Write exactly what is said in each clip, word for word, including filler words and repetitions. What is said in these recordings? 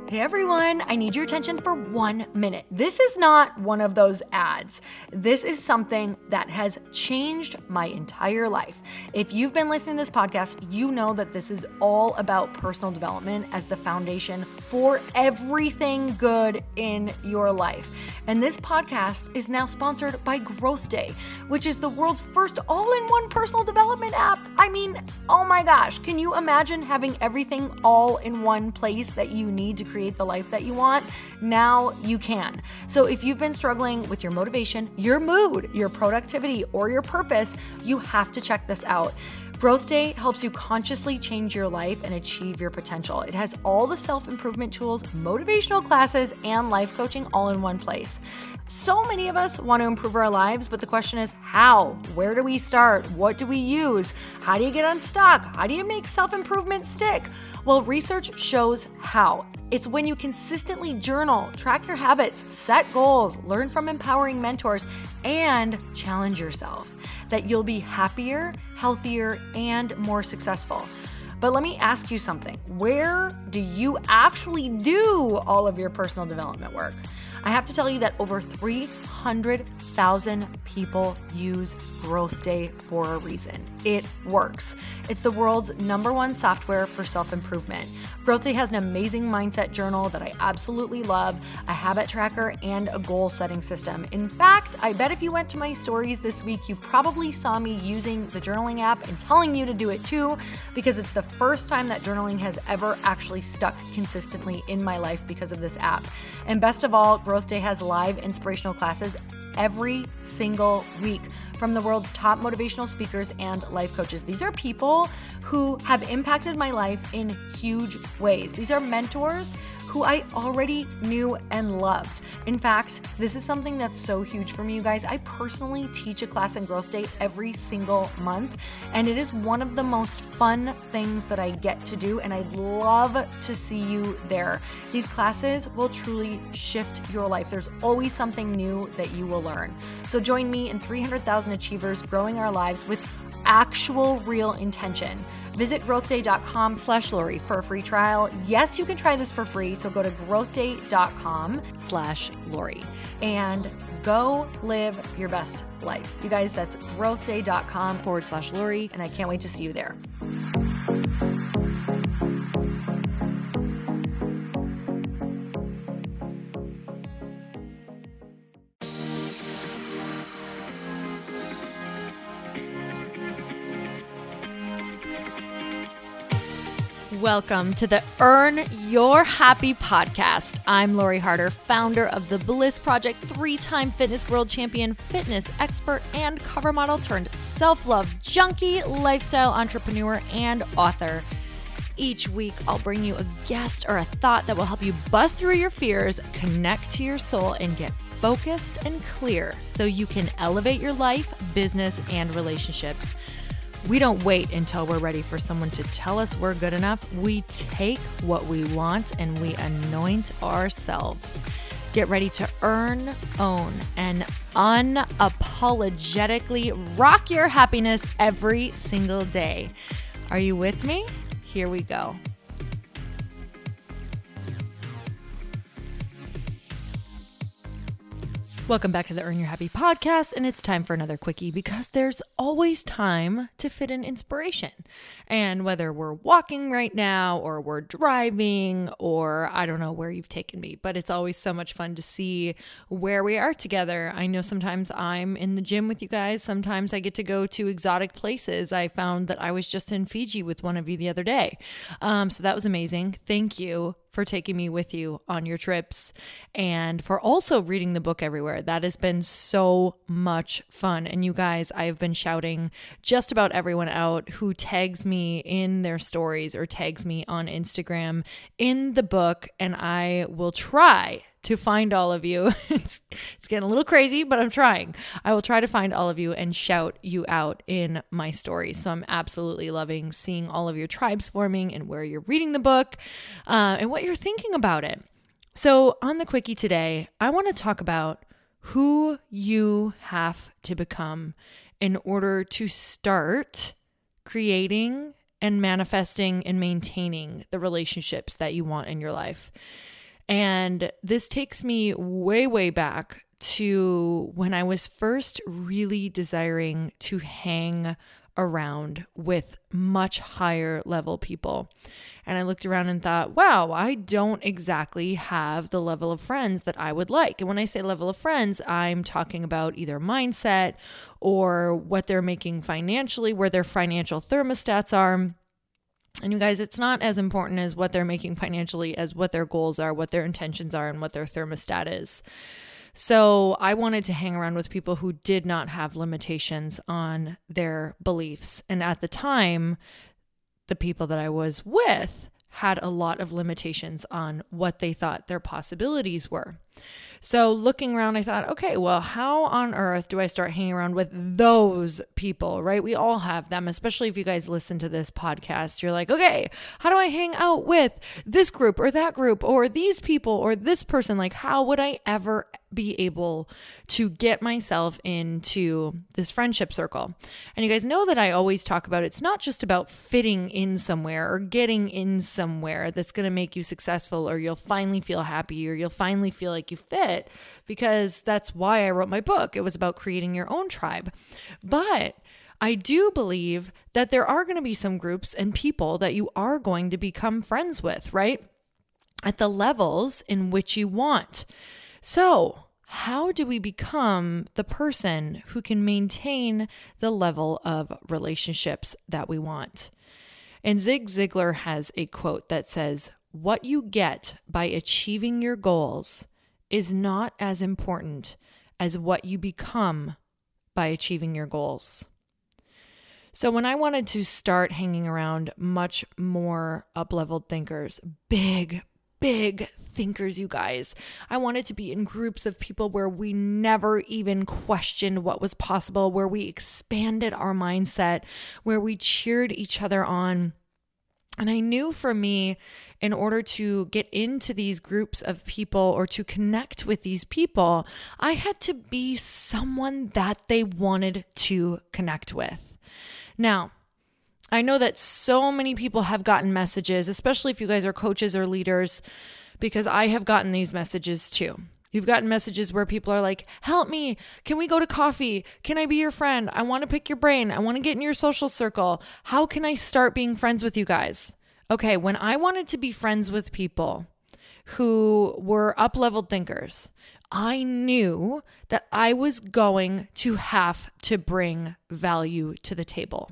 Hey everyone, I need your attention for one minute. This is not one of those ads. This is something that has changed my entire life. If you've been listening to this podcast, you know that this is all about personal development as the foundation for everything good in your life. And this podcast is now sponsored by Growth Day, which is the world's first all-in-one personal development app. I mean, oh my gosh, can you imagine having everything all in one place that you need to create the life that you want? Now you can. So if you've been struggling with your motivation, your mood, your productivity, or your purpose, you have to check this out. Growth Day helps you consciously change your life and achieve your potential. It has all the self-improvement tools, motivational classes, and life coaching all in one place. So many of us want to improve our lives, but the question is how? Where do we start? What do we use? How do you get unstuck? How do you make self-improvement stick? Well, research shows how. It's when you consistently journal, track your habits, set goals, learn from empowering mentors, and challenge yourself that you'll be happier, healthier, and more successful. But let me ask you something. Where do you actually do all of your personal development work? I have to tell you that over three hundred thousand people use Growth Day for a reason. It works. It's the world's number one software for self-improvement. Growth Day has an amazing mindset journal that I absolutely love, a habit tracker, and a goal-setting system. In fact, I bet if you went to my stories this week, you probably saw me using the journaling app and telling you to do it too, because it's the first time that journaling has ever actually stuck consistently in my life because of this app. And best of all, Growth Day has live inspirational classes every single week from the world's top motivational speakers and life coaches. These are people who have impacted my life in huge ways. These are mentors who I already knew and loved. In fact, this is something that's so huge for me, you guys. I personally teach a class in Growth Day every single month, and it is one of the most fun things that I get to do, and I'd love to see you there. These classes will truly shift your life. There's always something new that you will learn. So join me and three hundred thousand achievers growing our lives with actual real intention. Visit growthday.com slash Lori for a free trial. Yes, you can try this for free. So go to growthday.com slash Lori and go live your best life. You guys, that's growthday.com forward slash Lori. And I can't wait to see you there. Welcome to the Earn Your Happy podcast. I'm Lori Harder, founder of The Bliss Project, three-time fitness world champion, fitness expert, and cover model turned self-love junkie, lifestyle entrepreneur, and author. Each week, I'll bring you a guest or a thought that will help you bust through your fears, connect to your soul, and get focused and clear so you can elevate your life, business, and relationships. We don't wait until we're ready for someone to tell us we're good enough. We take what we want and we anoint ourselves. Get ready to earn, own, and unapologetically rock your happiness every single day. Are you with me? Here we go. Welcome back to the Earn Your Happy podcast, and it's time for another quickie because there's always time to fit in inspiration. And whether we're walking right now or we're driving or I don't know where you've taken me, but it's always so much fun to see where we are together. I know sometimes I'm in the gym with you guys. Sometimes I get to go to exotic places. I found that I was just in Fiji with one of you the other day. Um, so that was amazing. Thank you for taking me with you on your trips and for also reading the book everywhere. That has been so much fun. And you guys, I've been shouting just about everyone out who tags me in their stories or tags me on Instagram in the book, and I will try to find all of you. It's, it's getting a little crazy, but I'm trying. I will try to find all of you and shout you out in my stories. So I'm absolutely loving seeing all of your tribes forming and where you're reading the book uh, and what you're thinking about it. So on the quickie today, I want to talk about who you have to become in order to start creating and manifesting and maintaining the relationships that you want in your life. And this takes me way, way back to when I was first really desiring to hang around with much higher level people. And I looked around and thought, wow, I don't exactly have the level of friends that I would like. And when I say level of friends, I'm talking about either mindset or what they're making financially, where their financial thermostats are. And you guys, it's not as important as what they're making financially as what their goals are, what their intentions are, and what their thermostat is. So I wanted to hang around with people who did not have limitations on their beliefs. And at the time, the people that I was with had a lot of limitations on what they thought their possibilities were. So looking around, I thought, okay, well, how on earth do I start hanging around with those people, right? We all have them, especially if you guys listen to this podcast. You're like, okay, how do I hang out with this group or that group or these people or this person? Like, how would I ever be able to get myself into this friendship circle? And you guys know that I always talk about it's not just about fitting in somewhere or getting in somewhere that's going to make you successful or you'll finally feel happy or you'll finally feel like you fit, because that's why I wrote my book. It was about creating your own tribe. But I do believe that there are going to be some groups and people that you are going to become friends with, right? At the levels in which you want. So, how do we become the person who can maintain the level of relationships that we want? And Zig Ziglar has a quote that says, "What you get by achieving your goals is not as important as what you become by achieving your goals." So when I wanted to start hanging around much more up-leveled thinkers, big, big thinkers, you guys, I wanted to be in groups of people where we never even questioned what was possible, where we expanded our mindset, where we cheered each other on. And I knew for me, in order to get into these groups of people or to connect with these people, I had to be someone that they wanted to connect with. Now, I know that so many people have gotten messages, especially if you guys are coaches or leaders, because I have gotten these messages too. You've gotten messages where people are like, help me. Can we go to coffee? Can I be your friend? I want to pick your brain. I want to get in your social circle. How can I start being friends with you guys? Okay, when I wanted to be friends with people who were up-leveled thinkers, I knew that I was going to have to bring value to the table.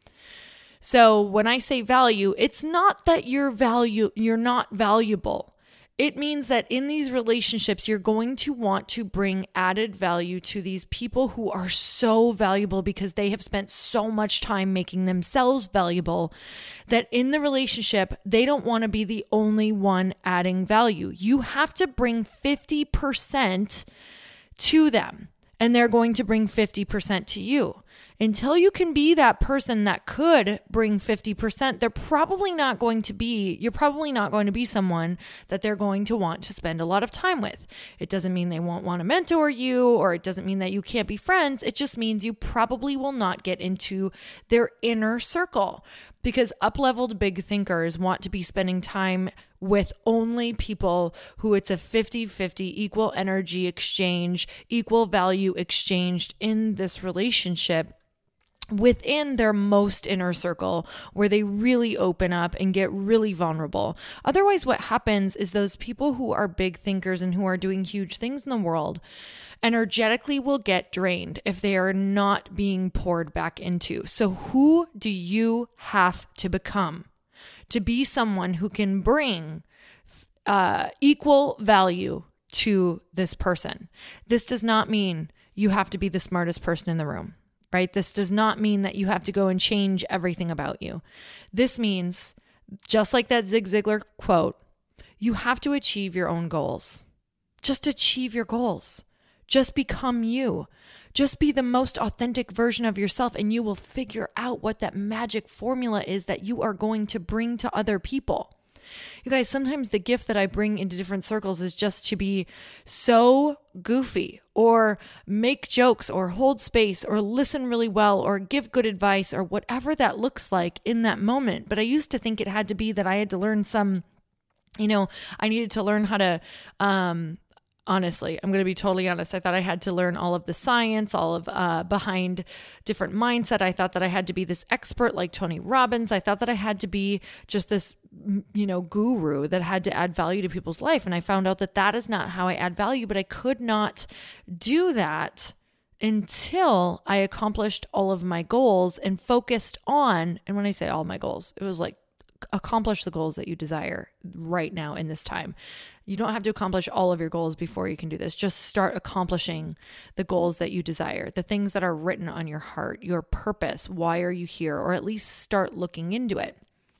So when I say value, it's not that you're value, you're not valuable. It means that in these relationships, you're going to want to bring added value to these people who are so valuable because they have spent so much time making themselves valuable that in the relationship, they don't want to be the only one adding value. You have to bring fifty percent to them, and they're going to bring fifty percent to you. Until you can be that person that could bring fifty percent, they're probably not going to be, you're probably not going to be someone that they're going to want to spend a lot of time with. It doesn't mean they won't want to mentor you, or it doesn't mean that you can't be friends. It just means you probably will not get into their inner circle, because up-leveled big thinkers want to be spending time with only people who it's a fifty-fifty equal energy exchange, equal value exchanged in this relationship within their most inner circle, where they really open up and get really vulnerable. Otherwise, what happens is those people who are big thinkers and who are doing huge things in the world energetically will get drained if they are not being poured back into. So who do you have to become to be someone who can bring uh, equal value to this person? This does not mean you have to be the smartest person in the room, right? This does not mean that you have to go and change everything about you. This means, just like that Zig Ziglar quote, you have to achieve your own goals. Just achieve your goals. Just become you. Just be the most authentic version of yourself, and you will figure out what that magic formula is that you are going to bring to other people. You guys, sometimes the gift that I bring into different circles is just to be so goofy, or make jokes, or hold space, or listen really well, or give good advice, or whatever that looks like in that moment. But I used to think it had to be that I had to learn some You know, I needed to learn how to, um, honestly, I'm going to be totally honest. I thought I had to learn all of the science, all of uh, behind different mindset. I thought that I had to be this expert like Tony Robbins. I thought that I had to be just this, you know, guru that had to add value to people's life. And I found out that that is not how I add value, but I could not do that until I accomplished all of my goals and focused on, and when I say all my goals, it was like, accomplish the goals that you desire right now in this time. You don't have to accomplish all of your goals before you can do this. Just start accomplishing the goals that you desire, the things that are written on your heart, your purpose. Why are you here? Or at least start looking into it.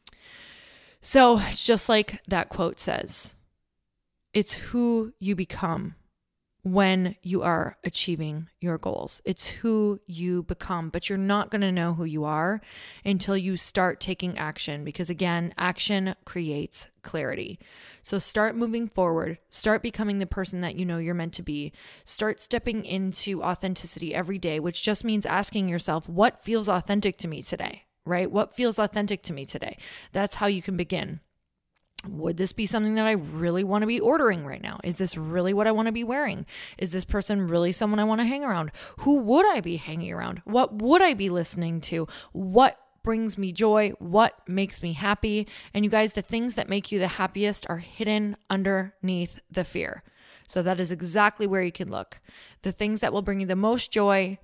So it's just like that quote says, it's who you become when you are achieving your goals. It's who you become, but you're not going to know who you are until you start taking action, because again, action creates clarity. So start moving forward, start becoming the person that you know you're meant to be, start stepping into authenticity every day, which just means asking yourself, what feels authentic to me today, right? What feels authentic to me today? That's how you can begin. Would this be something that I really want to be ordering right now? Is this really what I want to be wearing? Is this person really someone I want to hang around? Who would I be hanging around? What would I be listening to? What brings me joy? What makes me happy? And you guys, the things that make you the happiest are hidden underneath the fear. So that is exactly where you can look. The things that will bring you the most joy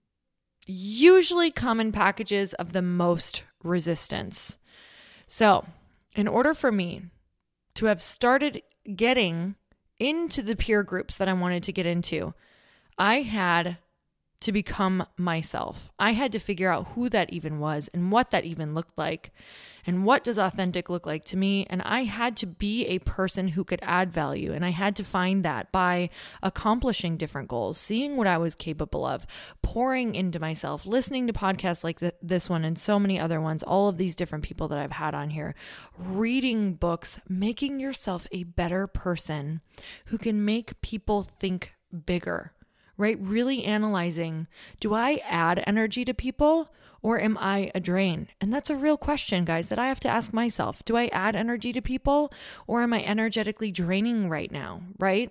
usually come in packages of the most resistance. So in order for me to have started getting into the peer groups that I wanted to get into, I had to become myself. I had to figure out who that even was and what that even looked like and what does authentic look like to me. And I had to be a person who could add value. And I had to find that by accomplishing different goals, seeing what I was capable of, pouring into myself, listening to podcasts like th- this one and so many other ones, all of these different people that I've had on here, reading books, making yourself a better person who can make people think bigger. Right? Really analyzing, do I add energy to people or am I a drain? And that's a real question, guys, that I have to ask myself. Do I add energy to people or am I energetically draining right now? Right?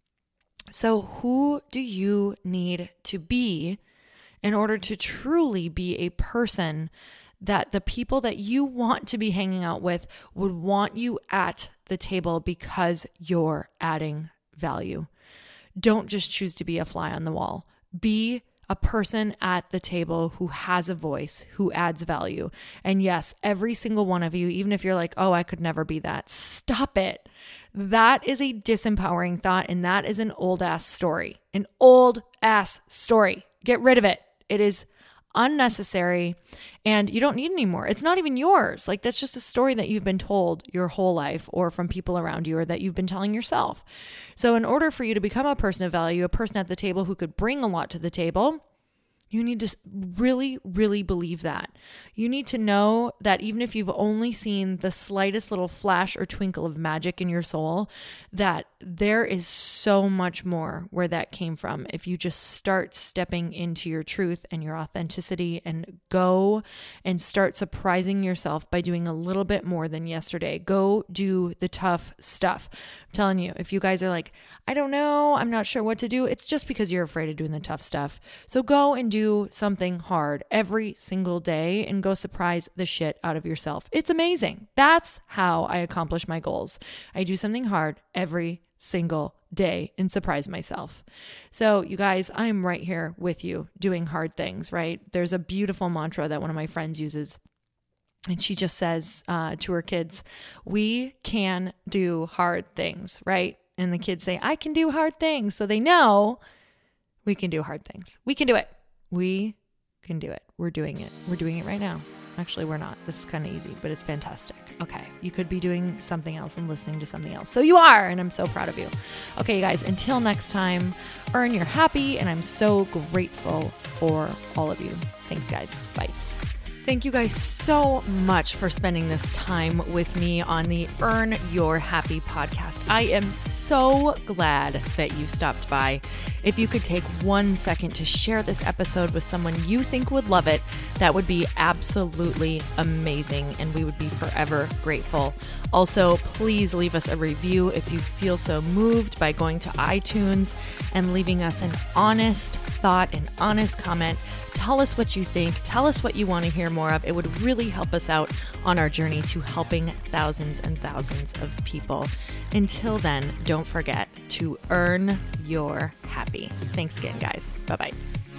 So who do you need to be in order to truly be a person that the people that you want to be hanging out with would want you at the table because you're adding value? Don't just choose to be a fly on the wall. Be a person at the table who has a voice, who adds value. And yes, every single one of you, even if you're like, oh, I could never be that, stop it. That is a disempowering thought. And that is an old ass story, an old ass story. Get rid of it. It is unnecessary and you don't need it anymore. It's not even yours. Like that's just a story that you've been told your whole life or from people around you or that you've been telling yourself. So in order for you to become a person of value, a person at the table who could bring a lot to the table, you need to really, really believe that. You need to know that even if you've only seen the slightest little flash or twinkle of magic in your soul, that there is so much more where that came from. If you just start stepping into your truth and your authenticity and go and start surprising yourself by doing a little bit more than yesterday, go do the tough stuff. I'm telling you, if you guys are like, I don't know, I'm not sure what to do, it's just because you're afraid of doing the tough stuff. So go and do something hard every single day and go surprise the shit out of yourself. It's amazing. That's how I accomplish my goals. I do something hard every single day and surprise myself. So you guys, I'm right here with you doing hard things, right? There's a beautiful mantra that one of my friends uses. And she just says uh, to her kids, we can do hard things, right? And the kids say, I can do hard things. So they know we can do hard things. We can do it. We can do it. We're doing it. We're doing it right now. Actually, we're not. This is kind of easy, but it's fantastic. Okay. You could be doing something else and listening to something else. So you are, and I'm so proud of you. Okay, you guys, until next time, earn your happy, and I'm so grateful for all of you. Thanks, guys. Bye. Thank you guys so much for spending this time with me on the Earn Your Happy podcast. I am so glad that you stopped by. If you could take one second to share this episode with someone you think would love it, that would be absolutely amazing, and we would be forever grateful. Also, please leave us a review if you feel so moved by going to iTunes and leaving us an honest thought, an honest comment. Tell us what you think. Tell us what you want to hear more of. It would really help us out on our journey to helping thousands and thousands of people. Until then, don't forget to earn your happy. Thanks again, guys. Bye-bye.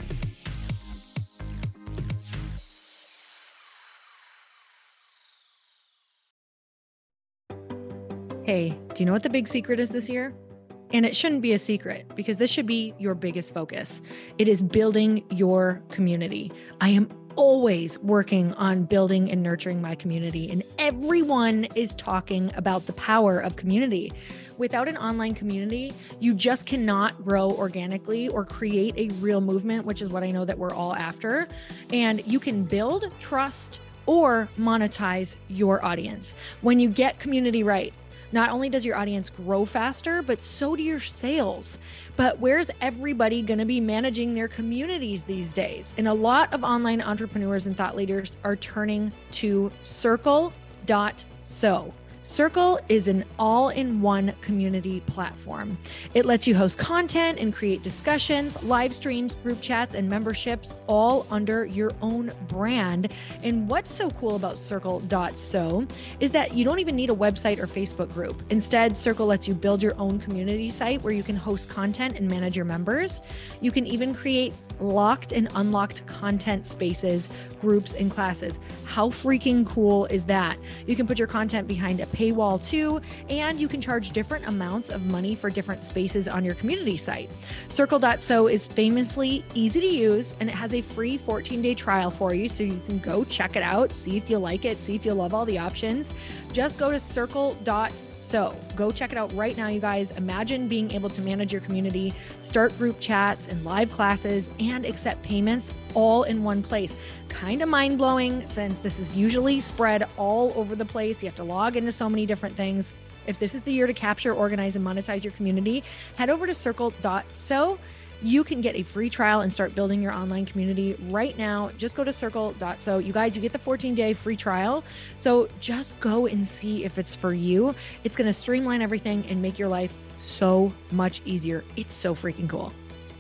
Hey, do you know what the big secret is this year? And it shouldn't be a secret because this should be your biggest focus. It is building your community. I am always working on building and nurturing my community, and everyone is talking about the power of community. Without an online community, you just cannot grow organically or create a real movement, which is what I know that we're all after. And you can build trust or monetize your audience. When you get community right, not only does your audience grow faster, but so do your sales. But where's everybody going to be managing their communities these days? And a lot of online entrepreneurs and thought leaders are turning to Circle dot so. Circle is an all-in-one community platform. It lets you host content and create discussions, live streams, group chats, and memberships all under your own brand. And what's so cool about Circle dot so is that you don't even need a website or Facebook group. Instead, Circle lets you build your own community site where you can host content and manage your members. You can even create locked and unlocked content spaces, groups, and classes. How freaking cool is that? You can put your content behind a paywall too, and you can charge different amounts of money for different spaces on your community site. Circle dot so is famously easy to use, and it has a free fourteen day trial for you, so you can go check it out, see if you like it, see if you love all the options. Just go to Circle dot so. Go check it out right now, you guys. Imagine being able to manage your community, start group chats and live classes, and accept payments all in one place. Kind of mind-blowing since this is usually spread all over the place. You have to log into so many different things. If this is the year to capture, organize, and monetize your community, head over to Circle dot so. You can get a free trial and start building your online community right now. Just go to Circle dot so. You guys, you get the fourteen day free trial. So just go and see if it's for you. It's going to streamline everything and make your life so much easier. It's so freaking cool.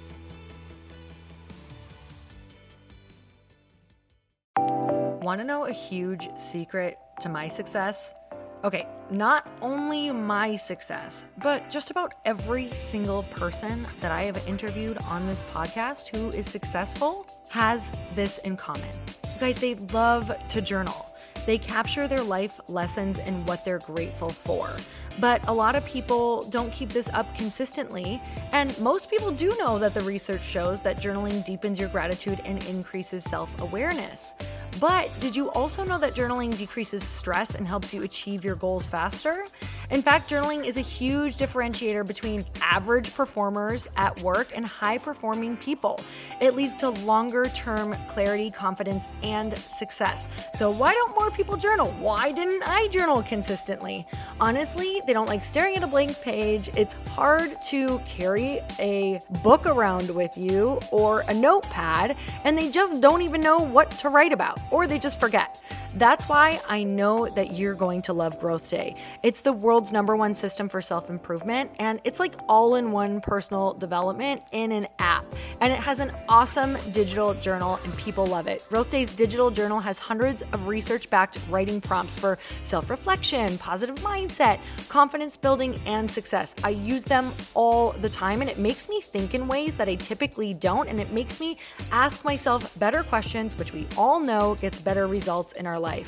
Want to know a huge secret to my success? Okay, not only my success, but just about every single person that I have interviewed on this podcast who is successful has this in common. You guys, they love to journal. They capture their life lessons and what they're grateful for. But a lot of people don't keep this up consistently. And most people do know that the research shows that journaling deepens your gratitude and increases self-awareness. But did you also know that journaling decreases stress and helps you achieve your goals faster? In fact, journaling is a huge differentiator between average performers at work and high-performing people. It leads to longer-term clarity, confidence, and success. So why don't more people journal? Why didn't I journal consistently? Honestly, they don't like staring at a blank page. It's hard to carry a book around with you or a notepad, and they just don't even know what to write about, or they just forget. That's why I know that you're going to love Growth Day. It's the world's number one system for self-improvement, and it's like all-in-one personal development in an app. And it has an awesome digital journal, and people love it. Growth Day's digital journal has hundreds of research-backed writing prompts for self-reflection, positive mindset, confidence building, and success. I use them all the time, and it makes me think in ways that I typically don't, and it makes me ask myself better questions, which we all know gets better results in our life.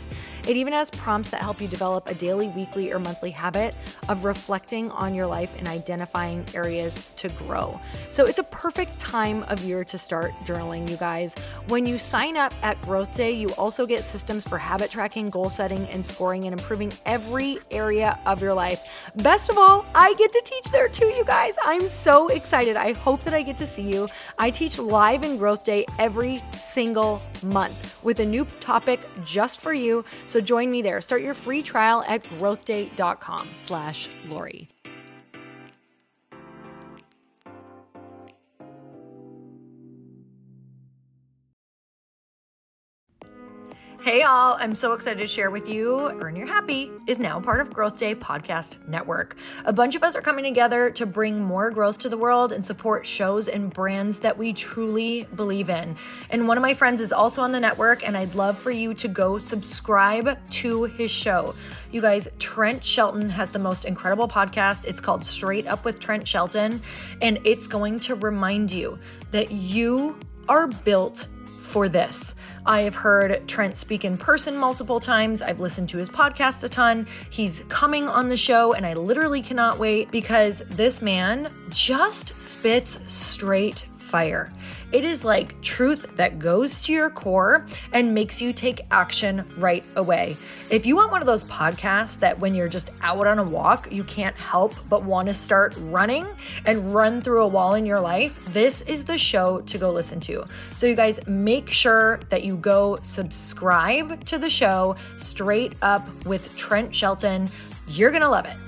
It even has prompts that help you develop a daily, weekly, or monthly habit of reflecting on your life and identifying areas to grow. So it's a perfect time of year to start journaling, you guys. When you sign up at Growth Day, you also get systems for habit tracking, goal setting, and scoring, and improving every area of your life. Best of all, I get to teach there too, you guys. I'm so excited. I hope that I get to see you. I teach live in Growth Day every single month with a new topic just for you. So join me there. Start your free trial at growthday.com slash Lori. Hey all, I'm so excited to share with you, Earn Your Happy is now part of Growth Day Podcast Network. A bunch of us are coming together to bring more growth to the world and support shows and brands that we truly believe in. And one of my friends is also on the network, and I'd love for you to go subscribe to his show. You guys, Trent Shelton has the most incredible podcast. It's called Straight Up with Trent Shelton, and it's going to remind you that you are built for this. I have heard Trent speak in person multiple times. I've listened to his podcast a ton. He's coming on the show, and I literally cannot wait because this man just spits straight fire. It is like truth that goes to your core and makes you take action right away. If you want one of those podcasts that when you're just out on a walk, you can't help but want to start running and run through a wall in your life, this is the show to go listen to. So you guys, make sure that you go subscribe to the show, Straight Up with Trent Shelton. You're going to love it.